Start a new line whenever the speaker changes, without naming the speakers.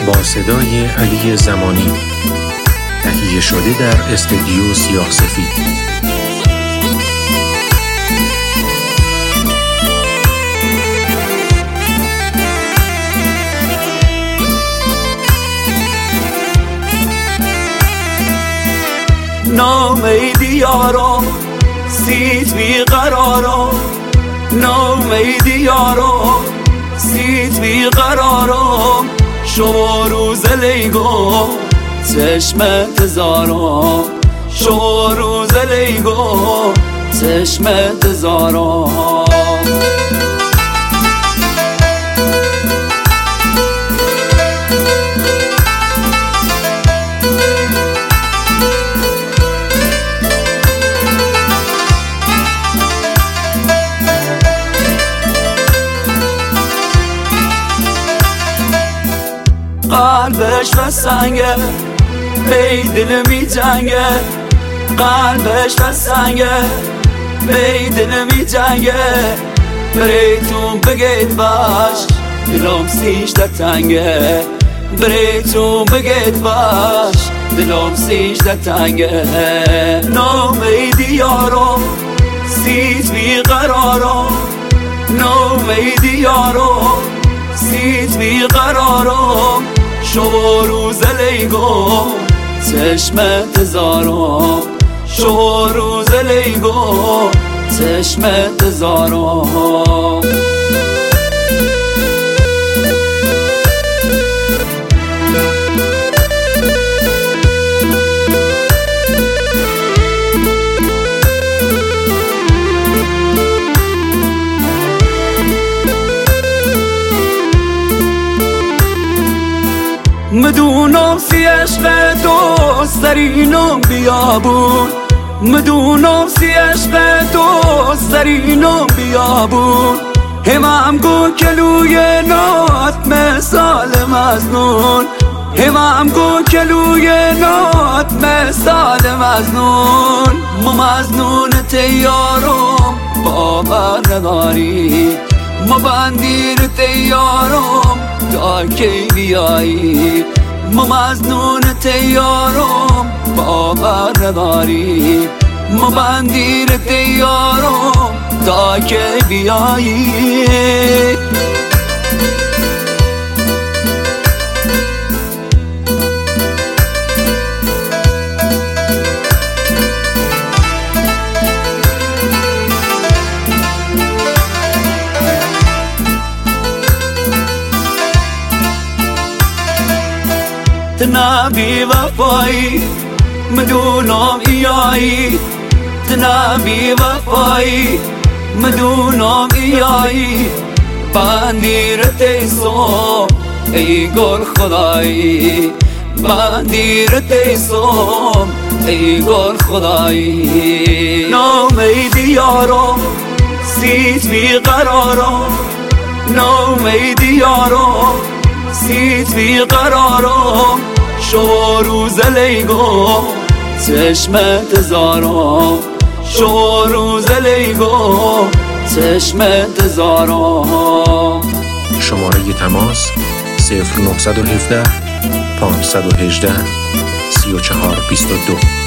با صدای علی زمانی، تهیه شده در استودیو سیاه سفید.
نامیدی یارا سیت بی قرارا، نامیدی یارا سیت بی قرارا، شما روز لیگو چشمت زارا، شما روز لیگو چشمت زارا. قلبش و سنگه بی دل می جنگه، قلبش و سنگه بی دل می جنگه، بریتون بگید باش دلم سیش در تنگه، بریتون بگید باش دلم سیش در تنگه. نامیدی یارو سیت بی قرارو، نامیدی یارو سیت بی قرارو، شما روز لیگو چشمت زارو، شما روز لیگو چشمت زارو. مدونم سی عشق دوست دارینم بیابون، مدونم سی عشق دوست دارینم بیابون، همم گو کلوی نات مثال مزنون، همم گو کلوی نات مثال مزنون. ما مزنون تیارم باور نداری، ما بندیر تیارم تا کی بیایی، ما مزنون تیارم باور نداری، ما بندیر تیارم تا کی بیایی. تنا بی وفایی مدونم ایایی، تنا بی وفایی مدونم ایایی، بندیر تیسو ای گل خدایی، بندیر تیسو ای گل خدایی. نامیدی یارو سیت بی قرارو، نامیدی یارو سیت بی قرارو، شما روز لیگو چشمت زارو، شما روز لیگو چشمت زارو.
شماره تماس 0917 518 3422.